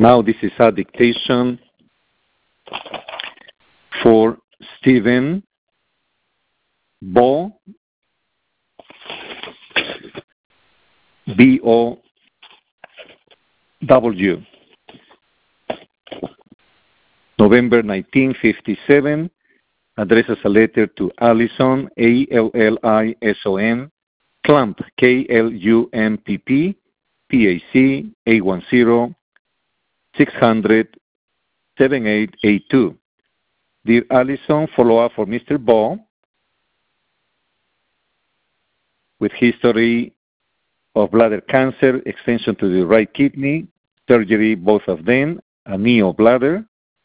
Now this is a dictation for Stephen Bow, B-O-W, November 1957, addresses a letter to Allison, A-L-L-I-S-O-N, Klumpp, K-L-U-M-P-P, PAC, 810-600-7882. Dear Allison, follow-up for Mr. Bow with history of bladder cancer, extension to the right kidney, surgery, both of them, a neo-bladder.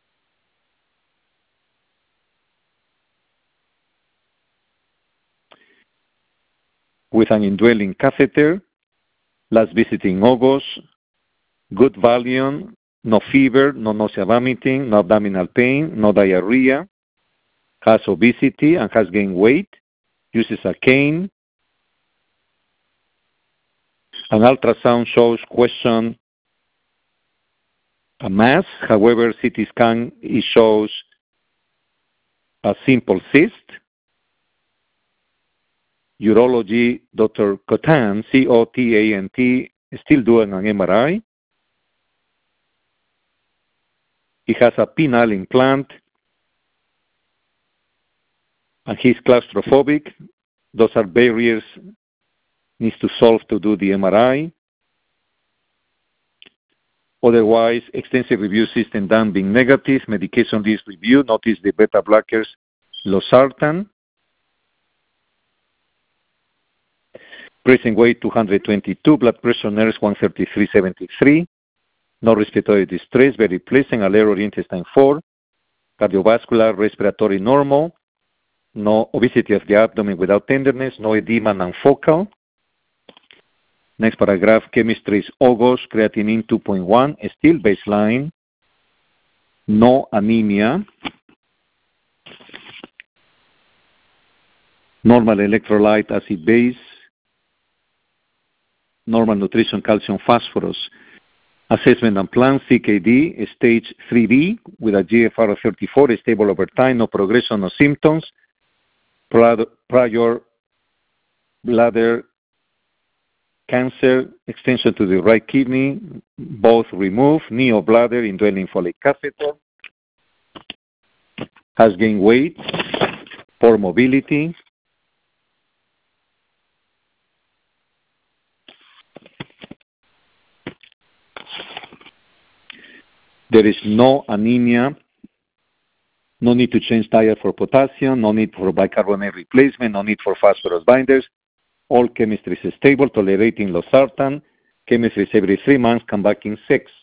With an indwelling catheter, last visit in August, good Valium, no fever, no nausea, vomiting, no abdominal pain, no diarrhea, has obesity and has gained weight, uses a cane. An ultrasound shows question a mass, however, CT scan it shows a simple cyst. Urology, Dr. Cotant, C-O-T-A-N-T, is still doing an MRI. He has a penile implant, and he's claustrophobic. Those are barriers needs to solve to do the MRI. Otherwise, extensive review system done being negative, medication list review, notice the beta blockers, losartan. Present weight 222, blood pressure nurse 133/73, no respiratory distress, very pleasant, alert intestine 4, cardiovascular, respiratory normal, no obesity of the abdomen without tenderness, no edema, non-focal. Next paragraph, chemistry is August, creatinine 2.1, still baseline, no anemia, normal electrolyte acid base, normal nutrition, calcium, phosphorus. Assessment and plan, CKD, stage 3B, with a GFR of 34, stable over time, no progression, no symptoms. Prior bladder cancer, extension to the right kidney, both removed, neo-bladder, indwelling folic catheter. Has gained weight, poor mobility. There is no anemia, no need to change diet for potassium, no need for bicarbonate replacement, no need for phosphorus binders. All chemistry is stable, tolerating losartan. Chemistry is every 3 months, come back in 6.